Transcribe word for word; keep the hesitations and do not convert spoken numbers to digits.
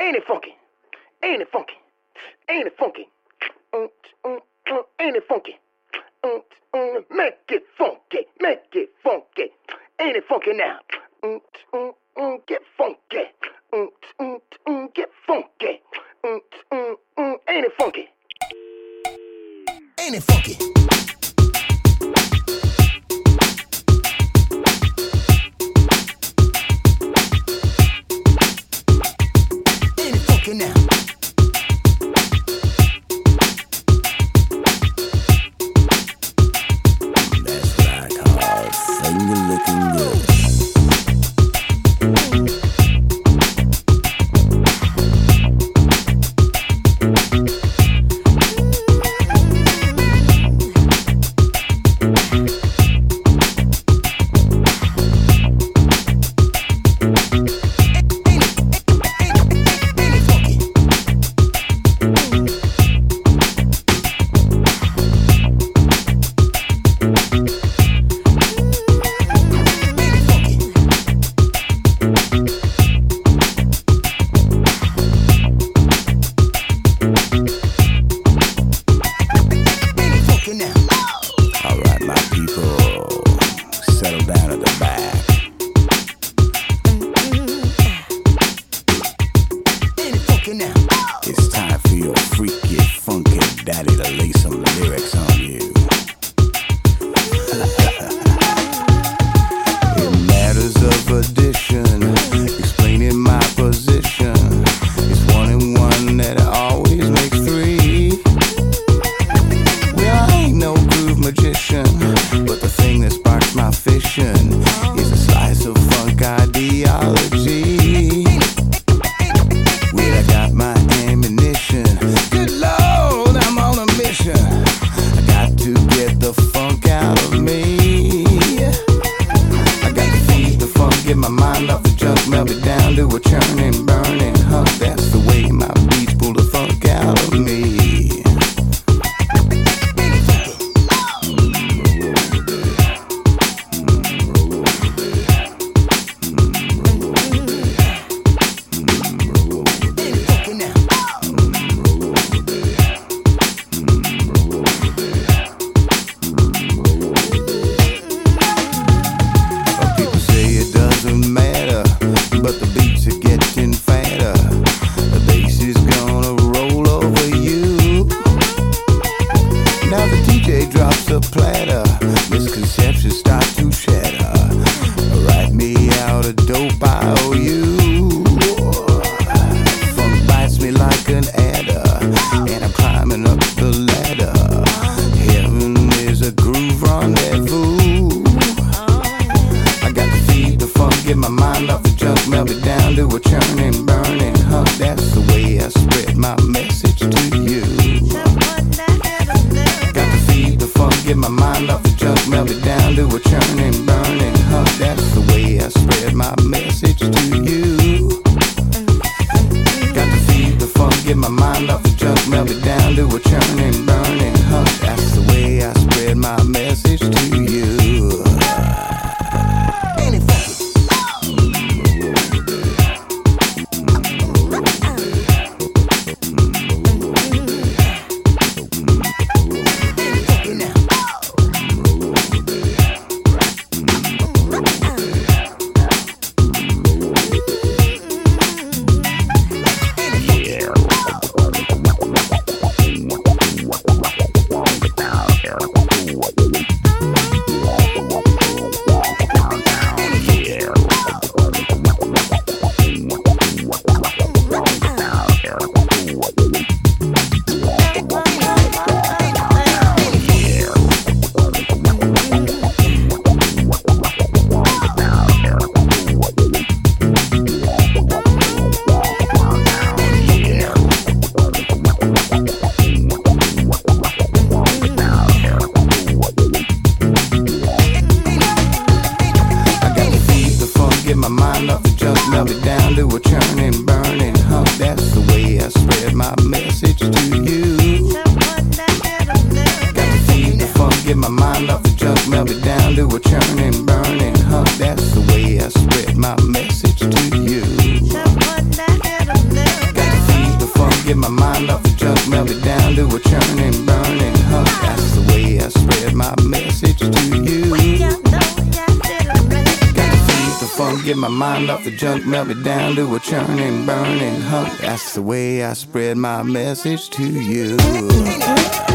Ain't it funky? Ain't it funky? Ain't it funky? Mm, mm, mm, ain't it funky? Mm, mm, make it funky, make it funky. Ain't it funky now? Mm, mm, mm, get funky. Mm, mm, mm, get funky. Mm, mm, mm, ain't it funky? Ain't it funky? Ain't it funky now? It's time for your freaky, funky daddy to lay some lyrics on you. In matters of addition, explaining my position, it's one and one that always makes three. Well, I ain't no groove magician, but the thing that sparks my fission is a slice of funk ideology. Well, I got my ammunition. Good Lord, I'm on a mission. I got to get the funk out of me. I got to feed the funk, get my mind off the junk, melt it down to a churning, burning hunk. That's the way my beats pull the funk out of me. Drops a platter, misconceptions start to shatter. Write me out a dope I owe you. Funk bites me like an adder, and I'm climbing up the ladder. Heaven is a groove rendezvous. I got to feed the funk, get my mind off the junk, melt it down to a churning, burning hunk. That's the way I spread my message to you. Get my mind off the junk, melt it down to a churning, burning hunk. That's the way I spread my message to you. Got to feed the funk, get my mind off the junk, melt it down to a churning, burning hunk. That's the way I spread my message to you. Ain't it funky? Melt it down to a churning, burning hunk. That's the way I spread my message to you. Got to feed the funk, get my mind off the junk, melt it down to a churning, burning hunk. That's the way I spread my message to you. Got get my mind off the junk, melt it down to a churning, burning hunk. That's the way I spread my message to you. Got to feed the funk, get my mind off the junk, melt it down to a churning, burning hunk. That's the way I spread my message to you.